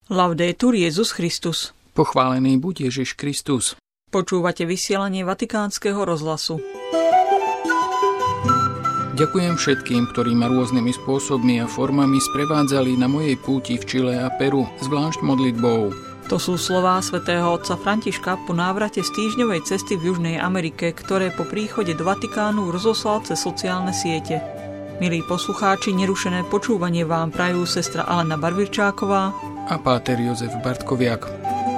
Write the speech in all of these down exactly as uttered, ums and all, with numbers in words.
Laudetur Jesus Christus. Pochválený buď Ježiš Kristus. Počúvate vysielanie Vatikánskeho rozhlasu. Ďakujem všetkým, ktorí ma rôznymi spôsobmi a formami sprevádzali na mojej púti v Čile a Peru, zvlášť modlitbou. To sú slová svätého otca Františka po návrate z týždňovej cesty v Južnej Amerike, ktoré po príchode do Vatikánu rozoslal cez sociálne siete. Milí poslucháči, nerušené počúvanie vám prajú sestra Alena Barvirčáková a páter Jozef Bartkoviak.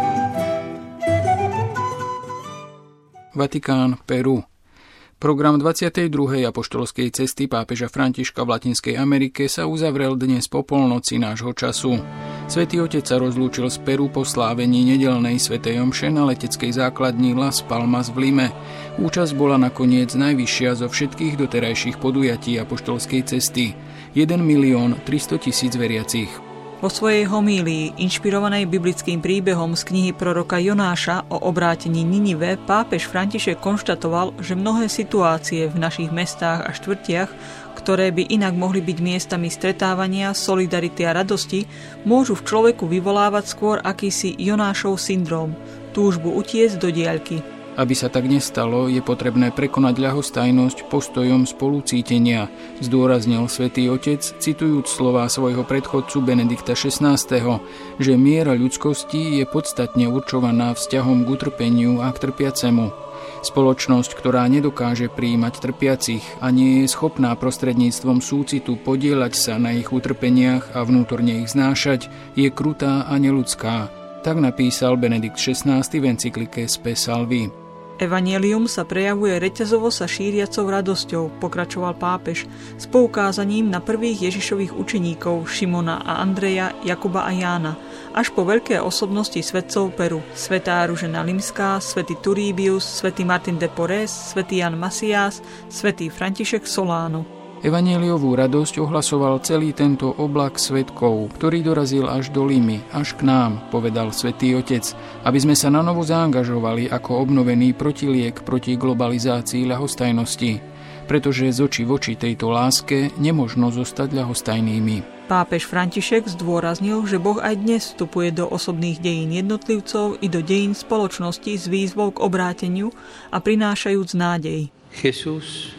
Vatikán, Peru. Program dvadsiatej druhej apoštolskej cesty pápeža Františka v Latinskej Amerike sa uzavrel dnes po polnoci nášho času. Svätý Otec sa rozlúčil z Peru po slávení nedeľnej svätej omše na leteckej základni Las Palmas v Lime. Účasť bola nakoniec najvyššia zo všetkých doterajších podujatí apoštolskej cesty. jeden milión tristotisíc veriacich. Vo svojej homílii, inšpirovanej biblickým príbehom z knihy proroka Jonáša o obrátení Ninive, pápež František konštatoval, že mnohé situácie v našich mestách a štvrtiach, ktoré by inak mohli byť miestami stretávania, solidarity a radosti, môžu v človeku vyvolávať skôr akýsi Jonášov syndróm, túžbu utiecť do diaľky. Aby sa tak nestalo, je potrebné prekonať ľahostajnosť postojom spolucítenia, zdôraznil Svätý Otec, citujúc slová svojho predchodcu Benedikta šestnásteho, že miera ľudskosti je podstatne určovaná vzťahom k utrpeniu a k trpiacemu. Spoločnosť, ktorá nedokáže prijímať trpiacich a nie je schopná prostredníctvom súcitu podieľať sa na ich utrpeniach a vnútorne ich znášať, je krutá a neľudská. Tak napísal Benedikt šestnásty v encyklike Spe Salvi. Evanjelium sa prejavuje reťazovo sa šíriacou radosťou, pokračoval pápež, s poukázaním na prvých Ježišových učeníkov Šimona a Andreja, Jakuba a Jána, až po veľké osobnosti svätcov Peru, svätá Ružena Limská, svätý Turíbius, svätý Martin de Porres, svätý Jan Masiás, svätý František Solano. Evanjeliovú radosť ohlasoval celý tento oblak svedkov, ktorý dorazil až do Limy, až k nám, povedal Svätý Otec, aby sme sa nanovo zaangažovali ako obnovený protiliek proti globalizácii ľahostajnosti, pretože z očí v oči tejto láske nemožno zostať ľahostajnými. Pápež František zdôraznil, že Boh aj dnes vstupuje do osobných dejín jednotlivcov i do dejín spoločnosti s výzvou k obráteniu a prinášajúc nádej. Jesus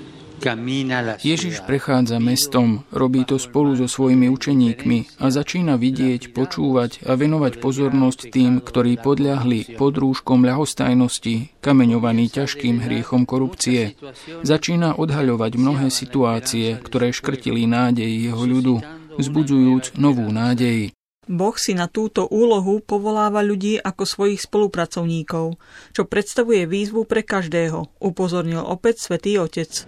Ježiš prechádza mestom, robí to spolu so svojimi učeníkmi a začína vidieť, počúvať a venovať pozornosť tým, ktorí podľahli pod rúškom ľahostajnosti, kameňovaní ťažkým hriechom korupcie. Začína odhaľovať mnohé situácie, ktoré škrtili nádej jeho ľudu, vzbudzujúc novú nádej. Boh si na túto úlohu povoláva ľudí ako svojich spolupracovníkov, čo predstavuje výzvu pre každého, upozornil opäť Svätý Otec.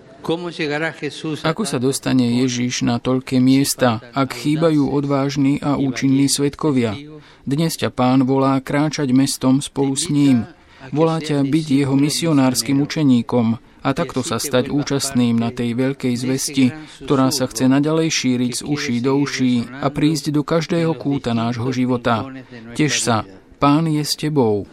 Ako sa dostane Ježiš na toľké miesta, ak chýbajú odvážni a účinní svedkovia? Dnes ťa Pán volá kráčať mestom spolu s ním. Volá ťa byť jeho misionárskym učeníkom a takto sa stať účastným na tej veľkej zvesti, ktorá sa chce naďalej šíriť z uší do uší a prísť do každého kúta nášho života. Teš sa, Pán je s tebou.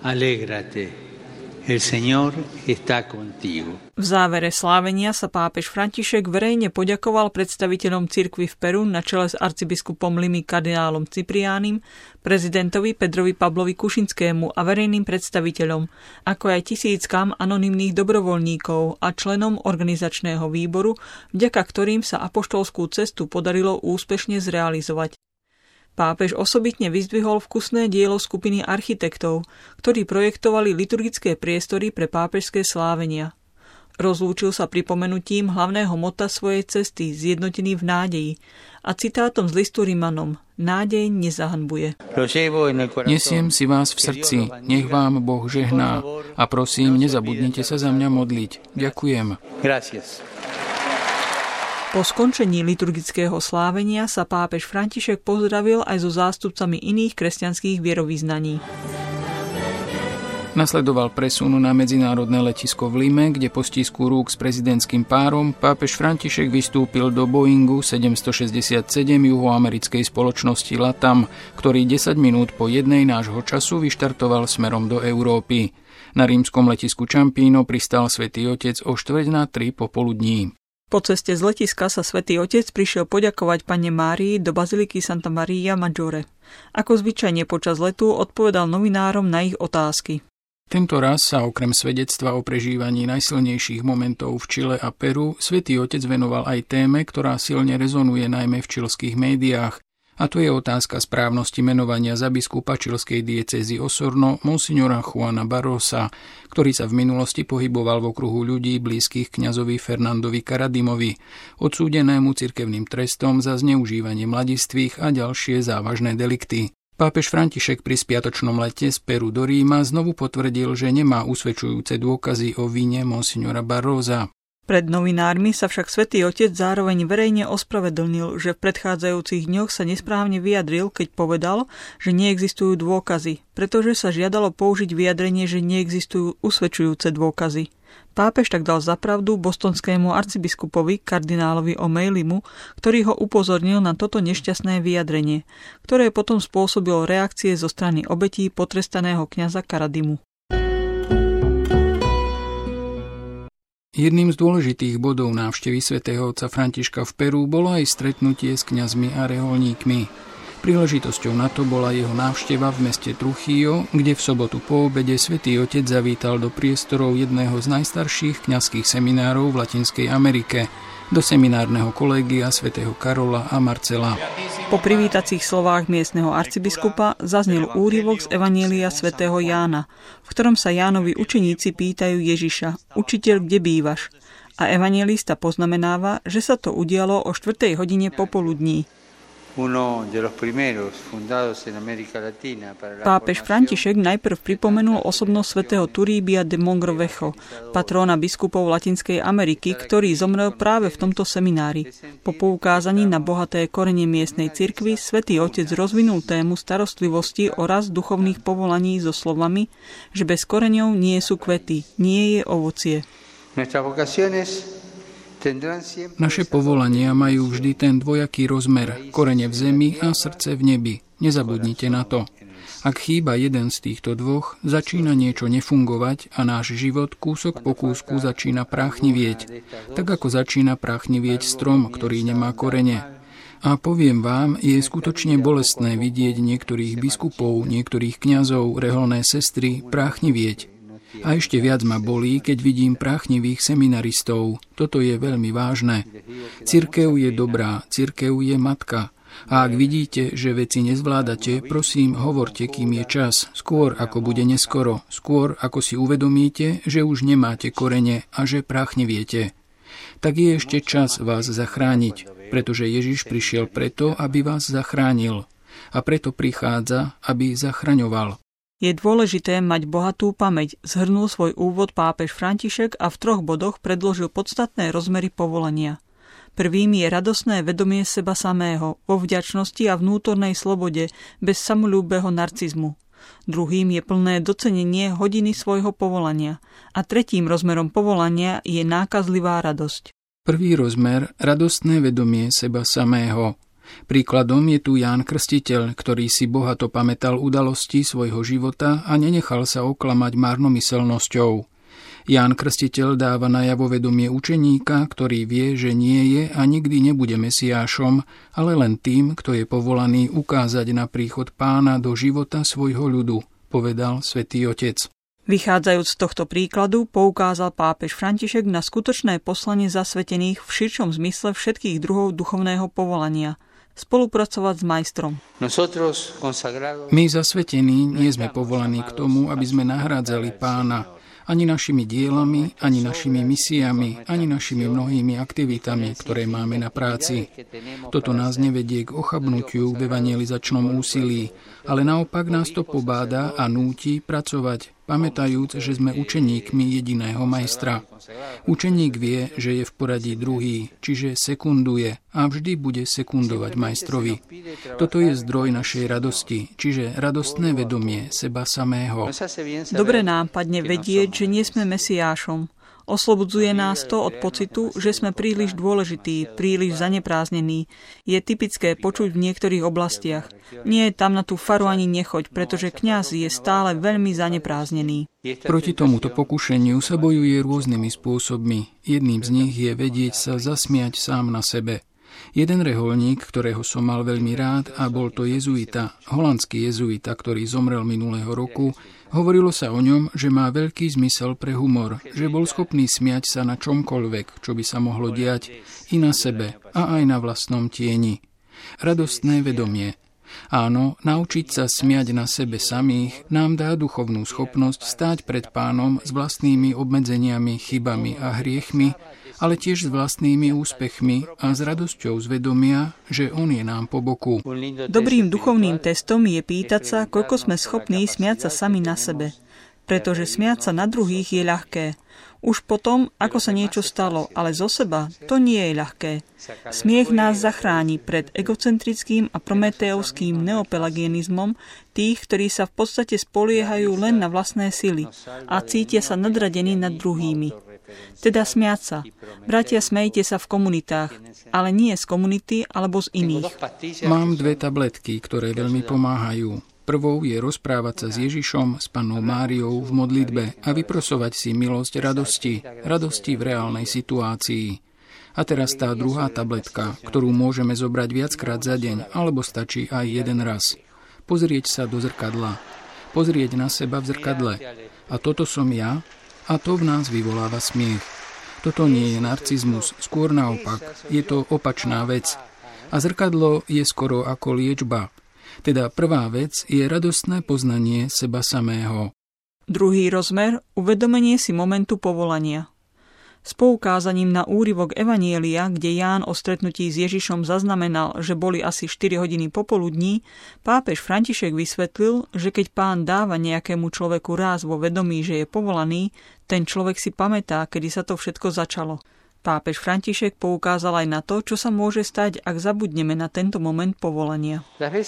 V závere slávenia sa pápež František verejne poďakoval predstaviteľom cirkvi v Peru na čele s arcibiskupom Limy kardinálom Cipriánim, prezidentovi Pedrovi Pablovi Kušinskému a verejným predstaviteľom, ako aj tisíckam anonymných dobrovoľníkov a členom organizačného výboru, vďaka ktorým sa apoštolskú cestu podarilo úspešne zrealizovať. Pápež osobitne vyzdvihol vkusné dielo skupiny architektov, ktorí projektovali liturgické priestory pre pápežské slávenia. Rozlúčil sa pripomenutím hlavného mota svojej cesty, zjednotený v nádeji, a citátom z listu Rimanom: Nádej nezahanbuje. Nesiem si vás v srdci, nech vám Boh žehná a prosím, nezabudnite sa za mňa modliť. Ďakujem. Gracias. Po skončení liturgického slávenia sa pápež František pozdravil aj so zástupcami iných kresťanských vierovyznaní. Nasledoval presun na medzinárodné letisko v Lime, kde po stisku rúk s prezidentským párom pápež František vystúpil do Boeingu sedemstošesťdesiatsedem juhoamerickej spoločnosti LATAM, ktorý desať minút po jednej nášho času vyštartoval smerom do Európy. Na rímskom letisku Ciampino pristal Svätý Otec o štvrť na tri popoludní. Po ceste z letiska sa Svätý Otec prišiel poďakovať Panne Márii do baziliky Santa Maria Maggiore. Ako zvyčajne počas letu odpovedal novinárom na ich otázky. Tento raz sa okrem svedectva o prežívaní najsilnejších momentov v Čile a Peru Svätý Otec venoval aj téme, ktorá silne rezonuje najmä v čilských médiách, a to je otázka správnosti menovania za biskupa čilskej diecézy Osorno monsignora Juana Barrosa, ktorý sa v minulosti pohyboval v okruhu ľudí blízkych kňazovi Fernandovi Karadimovi, odsúdenému cirkevným trestom za zneužívanie mladistvých a ďalšie závažné delikty. Pápež František pri spiatočnom lete z Peru do Ríma znovu potvrdil, že nemá usvedčujúce dôkazy o vine monsignora Barrosa. Pred novinármi sa však Svätý Otec zároveň verejne ospravedlnil, že v predchádzajúcich dňoch sa nesprávne vyjadril, keď povedal, že neexistujú dôkazy, pretože sa žiadalo použiť vyjadrenie, že neexistujú usvedčujúce dôkazy. Pápež tak dal za pravdu bostonskému arcibiskupovi kardinálovi O'Malleymu, ktorý ho upozornil na toto nešťastné vyjadrenie, ktoré potom spôsobilo reakcie zo strany obetí potrestaného kňaza Karadimu. Jedným z dôležitých bodov návštevy svätého otca Františka v Peru bolo aj stretnutie s kňazmi a reholníkmi. Príležitosťou na to bola jeho návšteva v meste Trujillo, kde v sobotu po obede Svätý Otec zavítal do priestorov jedného z najstarších kňazských seminárov v Latinskej Amerike, do seminárneho kolégia svätého Karola a Marcela. Po privítacích slovách miestneho arcibiskupa zaznel úryvok z Evanjelia svätého Jána, v ktorom sa Jánovi učeníci pýtajú Ježiša: Učiteľ, kde bývaš? A evanjelista poznamenáva, že sa to udialo o štvrtej hodine popoludní. Pápež František najprv pripomenul osobnosť svätého Turíbia de Mogrovejo, patróna biskupov Latinskej Ameriky, ktorý zomrel práve v tomto seminári. Po poukázaní na bohaté korene miestnej cirkvi Svätý Otec rozvinul tému starostlivosti o rast duchovných povolaní so slovami, že bez koreňov nie sú kvety, nie je ovocie. Naše povolania majú vždy ten dvojaký rozmer, korene v zemi a srdce v nebi. Nezabudnite na to. Ak chýba jeden z týchto dvoch, začína niečo nefungovať a náš život kúsok po kúsku začína práchnivieť, tak ako začína práchnivieť strom, ktorý nemá korene. A poviem vám, je skutočne bolestné vidieť niektorých biskupov, niektorých kňazov, reholné sestry práchnivieť. A ešte viac ma bolí, keď vidím práchnivých seminaristov. Toto je veľmi vážne. Cirkev je dobrá, cirkev je matka. A ak vidíte, že veci nezvládate, prosím, hovorte, kým je čas, skôr ako bude neskoro, skôr ako si uvedomíte, že už nemáte korene a že práchniviete. Tak je ešte čas vás zachrániť, pretože Ježiš prišiel preto, aby vás zachránil. A preto prichádza, aby zachraňoval. Je dôležité mať bohatú pamäť, zhrnul svoj úvod pápež František a v troch bodoch predložil podstatné rozmery povolania. Prvým je radosné vedomie seba samého, vo vďačnosti a vnútornej slobode, bez samoľúbeho narcizmu. Druhým je plné docenenie hodiny svojho povolania. A tretím rozmerom povolania je nákazlivá radosť. Prvý rozmer, radostné vedomie seba samého. Príkladom je tu Ján Krstiteľ, ktorý si bohato pamätal udalosti svojho života a nenechal sa oklamať márnomyselnosťou. Ján Krstiteľ dáva najavo vedomie učeníka, ktorý vie, že nie je a nikdy nebude Mesiášom, ale len tým, kto je povolaný ukázať na príchod Pána do života svojho ľudu, povedal Svätý Otec. Vychádzajúc z tohto príkladu, poukázal pápež František na skutočné poslanie zasvetených v širšom zmysle všetkých druhov duchovného povolania – spolupracovať s majstrom. My zasvetení nie sme povolaní k tomu, aby sme nahrádzali Pána, ani našimi dielami, ani našimi misiami, ani našimi mnohými aktivitami, ktoré máme na práci. Toto nás nevedie k ochabnutiu v evangelizačnom úsilí, ale naopak nás to pobáda a núti pracovať, pamätajúc, že sme učeníkmi jediného majstra. Učeník vie, že je v poradí druhý, čiže sekunduje a vždy bude sekundovať majstrovi. Toto je zdroj našej radosti, čiže radostné vedomie seba samého. Dobre nám padne vedieť, že nie sme Mesiášom. Oslobodzuje nás to od pocitu, že sme príliš dôležití, príliš zanepráznení. Je typické počuť v niektorých oblastiach. Nie, tam na tú faru ani nechoď, pretože kňaz je stále veľmi zanepráznený. Proti tomuto pokušeniu sa bojuje rôznymi spôsobmi. Jedným z nich je vedieť sa zasmiať sám na sebe. Jeden reholník, ktorého som mal veľmi rád, a bol to jezuita, holandský jezuita, ktorý zomrel minulého roku, hovorilo sa o ňom, že má veľký zmysel pre humor, že bol schopný smiať sa na čomkoľvek, čo by sa mohlo diať, i na sebe, a aj na vlastnom tieni. Radostné vedomie. Áno, naučiť sa smiať na sebe samých nám dá duchovnú schopnosť stáť pred Pánom s vlastnými obmedzeniami, chybami a hriechmi, ale tiež s vlastnými úspechmi a s radosťou z vedomia, že On je nám po boku. Dobrým duchovným testom je pýtať sa, koľko sme schopní smiať sa sami na sebe. Pretože smiať sa na druhých je ľahké. Už potom, ako sa niečo stalo, ale zo seba, to nie je ľahké. Smiech nás zachráni pred egocentrickým a prometeovským neopelagienizmom tých, ktorí sa v podstate spoliehajú len na vlastné sily a cítia sa nadradení nad druhými. Teda smiať sa. Bratia, smejte sa v komunitách, ale nie z komunity alebo z iných. Mám dve tabletky, ktoré veľmi pomáhajú. Prvou je rozprávať sa s Ježišom, s Pannou Máriou v modlitbe a vyprosovať si milosť radosti, radosti v reálnej situácii. A teraz tá druhá tabletka, ktorú môžeme zobrať viackrát za deň, alebo stačí aj jeden raz. Pozrieť sa do zrkadla. Pozrieť na seba v zrkadle. A toto som ja, a to v nás vyvoláva smiech. Toto nie je narcizmus, skôr naopak, je to opačná vec. A zrkadlo je skoro ako liečba. Teda prvá vec je radostné poznanie seba samého. Druhý rozmer, uvedomenie si momentu povolania. S poukázaním na úryvok Evanjelia, kde Ján o stretnutí s Ježišom zaznamenal, že boli asi štyri hodiny popoludní, pápež František vysvetlil, že keď Pán dáva nejakému človeku ráz vo vedomí, že je povolaný, ten človek si pamätá, kedy sa to všetko začalo. Pápež František poukázal aj na to, čo sa môže stať, ak zabudneme na tento moment povolania.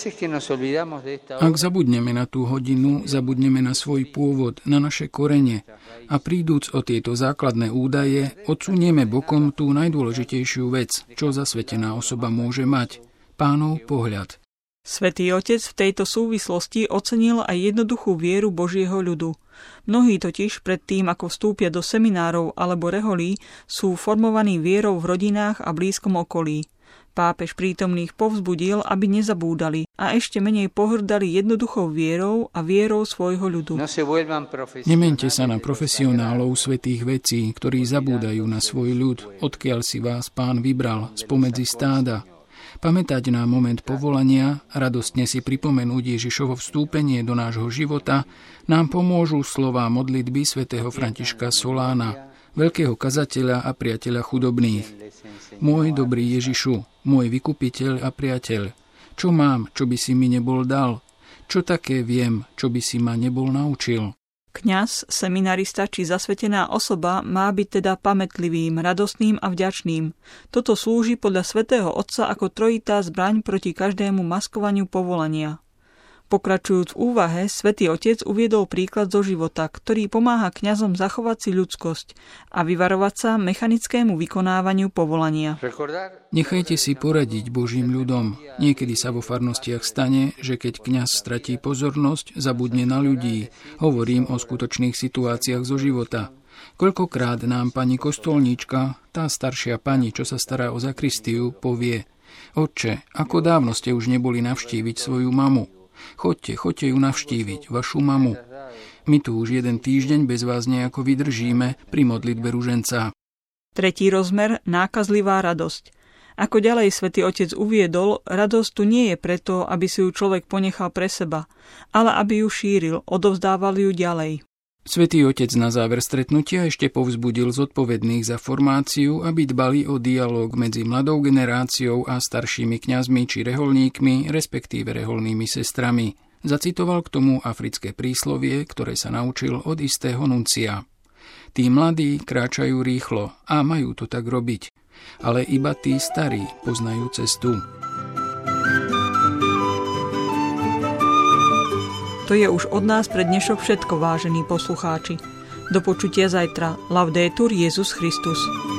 Ak zabudneme na tú hodinu, zabudneme na svoj pôvod, na naše korene a príduc o tieto základné údaje, odsunieme bokom tú najdôležitejšiu vec, čo zasvetená osoba môže mať, Pánov pohľad. Svätý Otec v tejto súvislosti ocenil aj jednoduchú vieru Božieho ľudu. Mnohí totiž pred tým, ako vstúpia do seminárov alebo reholí, sú formovaní vierou v rodinách a blízkom okolí. Pápež prítomných povzbudil, aby nezabúdali a ešte menej pohrdali jednoduchou vierou a vierou svojho ľudu. Nemente sa na profesionálov svätých vecí, ktorí zabúdajú na svoj ľud, odkiaľ si vás Pán vybral spomedzi stáda. Pamätať na moment povolania, radostne si pripomenúť Ježišovo vstúpenie do nášho života, nám pomôžu slová modlitby svätého Františka Solána, veľkého kazateľa a priateľa chudobných. Môj dobrý Ježišu, môj vykupiteľ a priateľ, čo mám, čo by si mi nebol dal? Čo také viem, čo by si ma nebol naučil? Kňaz, seminarista či zasvetená osoba má byť teda pamätlivým, radostným a vďačným. Toto slúži podľa svätého Otca ako trojitá zbraň proti každému maskovaniu povolania. Pokračujúc v úvahe, svätý Otec uviedol príklad zo života, ktorý pomáha kňazom zachovať si ľudskosť a vyvarovať sa mechanickému vykonávaniu povolania. Nechajte si poradiť Božím ľudom. Niekedy sa vo farnostiach stane, že keď kňaz stratí pozornosť, zabudne na ľudí. Hovorím o skutočných situáciách zo života. Koľkokrát nám pani kostolníčka, tá staršia pani, čo sa stará o zakristiu, povie: Otče, ako dávno ste už neboli navštíviť svoju mamu? Chodte, chodte ju navštíviť, vašu mamu. My tu už jeden týždeň bez vás nejako vydržíme pri modlitbe ruženca. Tretí rozmer, nákazlivá radosť. Ako ďalej svätý Otec uviedol, radosť tu nie je preto, aby si ju človek ponechal pre seba, ale aby ju šíril, odovzdával ju ďalej. Svätý Otec na záver stretnutia ešte povzbudil zodpovedných za formáciu, aby dbali o dialóg medzi mladou generáciou a staršími kňazmi či reholníkmi, respektíve reholnými sestrami. Zacitoval k tomu africké príslovie, ktoré sa naučil od istého nuncia. Tí mladí kráčajú rýchlo a majú to tak robiť, ale iba tí starí poznajú cestu. To je už od nás pre dnešok všetko, vážení poslucháči. Do počutia zajtra. Laudetur Jesus Christus.